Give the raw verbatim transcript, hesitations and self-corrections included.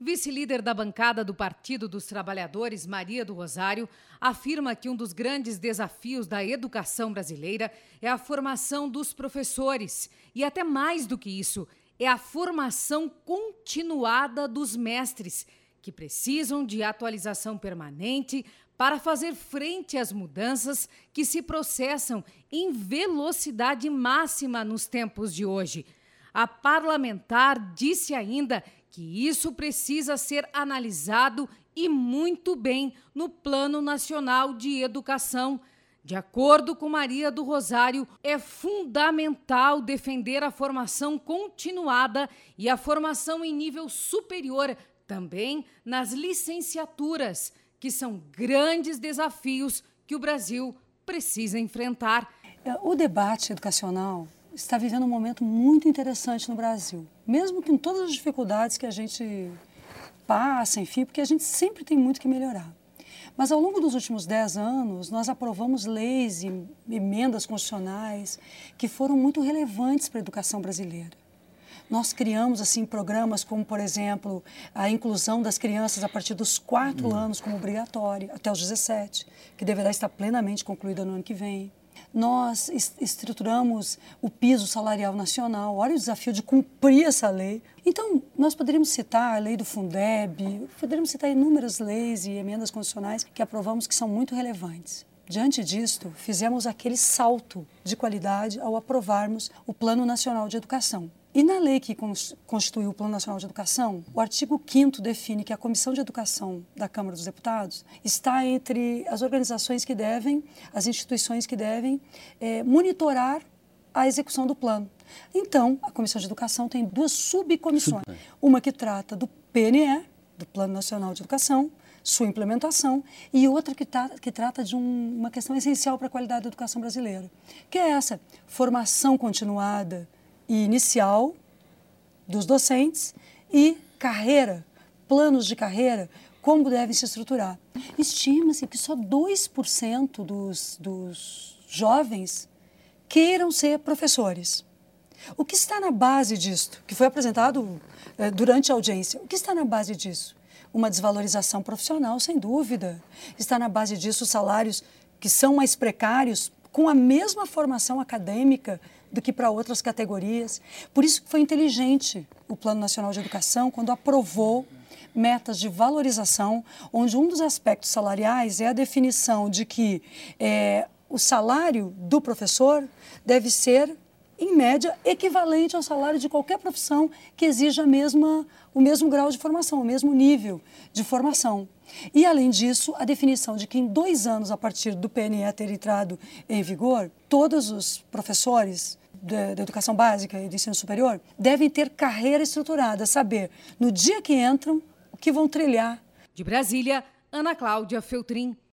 Vice-líder da bancada do Partido dos Trabalhadores, Maria do Rosário, afirma que um dos grandes desafios da educação brasileira é a formação dos professores. E até mais do que isso, é a formação continuada dos mestres, que precisam de atualização permanente para fazer frente às mudanças que se processam em velocidade máxima nos tempos de hoje. A parlamentar disse ainda que isso precisa ser analisado e muito bem no Plano Nacional de Educação. De acordo com Maria do Rosário, é fundamental defender a formação continuada e a formação em nível superior, também nas licenciaturas, que são grandes desafios que o Brasil precisa enfrentar. O debate educacional está vivendo um momento muito interessante no Brasil, mesmo com todas as dificuldades que a gente passa, enfim, porque a gente sempre tem muito que melhorar. Mas ao longo dos últimos dez anos, nós aprovamos leis e emendas constitucionais que foram muito relevantes para a educação brasileira. Nós criamos assim programas como, por exemplo, a inclusão das crianças a partir dos quatro uhum. anos como obrigatória, até os dezessete, que deverá estar plenamente concluída no ano que vem. Nós estruturamos o piso salarial nacional. Olha o desafio de cumprir essa lei. Então, nós poderíamos citar a lei do Fundeb, poderíamos citar inúmeras leis e emendas constitucionais que aprovamos que são muito relevantes. Diante disto, fizemos aquele salto de qualidade ao aprovarmos o Plano Nacional de Educação. E na lei que constituiu o Plano Nacional de Educação, o artigo quinto define que a Comissão de Educação da Câmara dos Deputados está entre as organizações que devem, as instituições que devem é, monitorar a execução do plano. Então, a Comissão de Educação tem duas subcomissões. Uma que trata do P N E, do Plano Nacional de Educação, sua implementação, e outra que, tá, que trata de um, uma questão essencial para a qualidade da educação brasileira, que é essa formação continuada e inicial dos docentes e carreira, planos de carreira, como devem se estruturar. Estima-se que só dois por cento dos, dos jovens queiram ser professores. O que está na base disto, que foi apresentado eh, durante a audiência, o que está na base disso? Uma desvalorização profissional, sem dúvida. Está na base disso salários que são mais precários, com a mesma formação acadêmica do que para outras categorias. Por isso que foi inteligente o Plano Nacional de Educação quando aprovou metas de valorização, onde um dos aspectos salariais é a definição de que é, o salário do professor deve ser, em média, equivalente ao salário de qualquer profissão que exija a mesma, o mesmo grau de formação, o mesmo nível de formação. E, além disso, a definição de que em dois anos, a partir do P N E ter entrado em vigor, todos os professores da, da educação básica e do ensino superior devem ter carreira estruturada, saber, no dia que entram, o que vão trilhar. De Brasília, Ana Cláudia Feltrin.